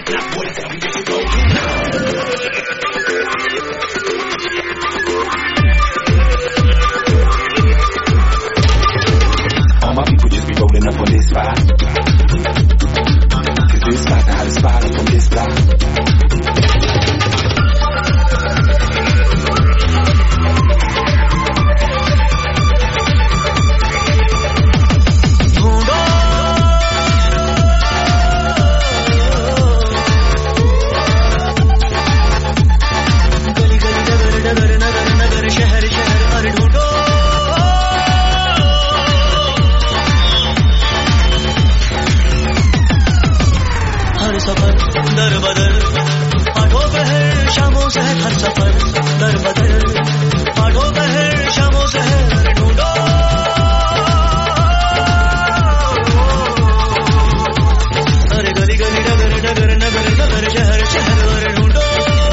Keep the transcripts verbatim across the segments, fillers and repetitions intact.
All my people just be rolling up on this spot. Cause this spot the hottest spot up on this block. दर बदर आठों पहर शामों से हर सफर दर बदर आठों पहर शामों से ढूंढो अरे गली गली डगर डगर नगर नगर शहर शहर ढूंढो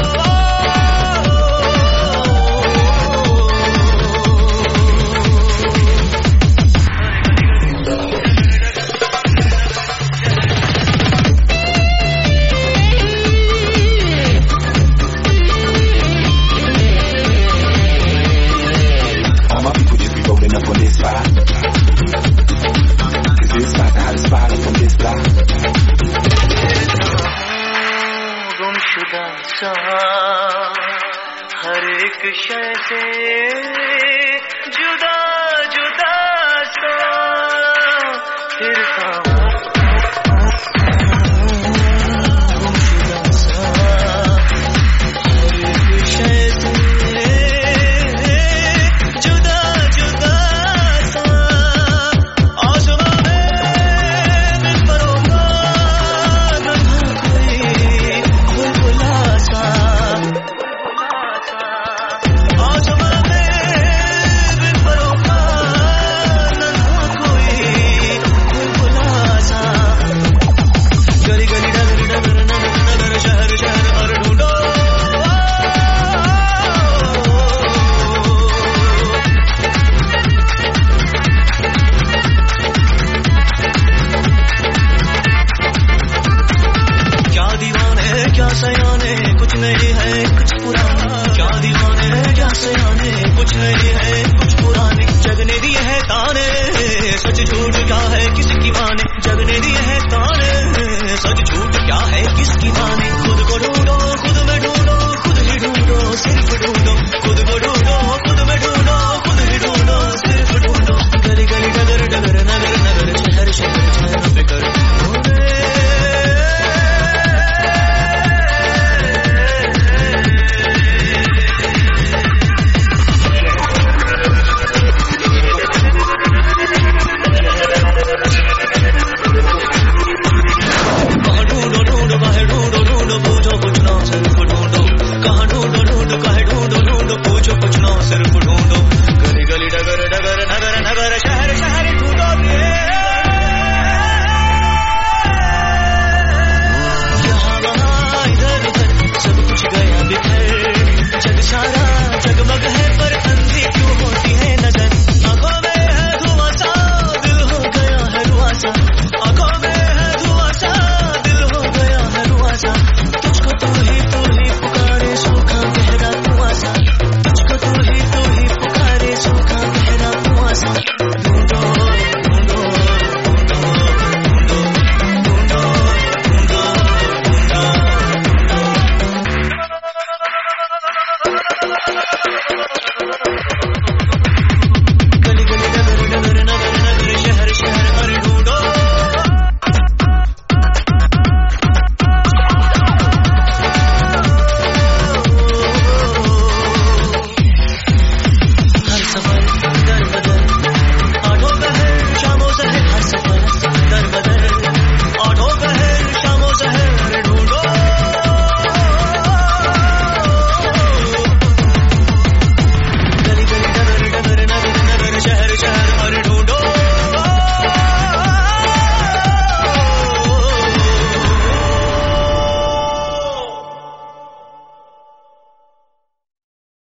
गुमशुदा सा हर एक शय से जुदा जुदा सा फिरता गुमशुदा सा हर एक शय से जुदा जुदा सा आसमां में बिन परों क्या सयाने कुछ नहीं है कुछ पुराना क्या दीवाने क्या सयाने कुछ नहीं है कुछ पुराने जगने दिए है ताने सच झूठ क्या है किसकी माने जगने दिए है ताने सच झूठ क्या है किसकी माने खुद को ढूंढो खुद में ढूंढो खुद ही ढूंढो सिर्फ ढूंढो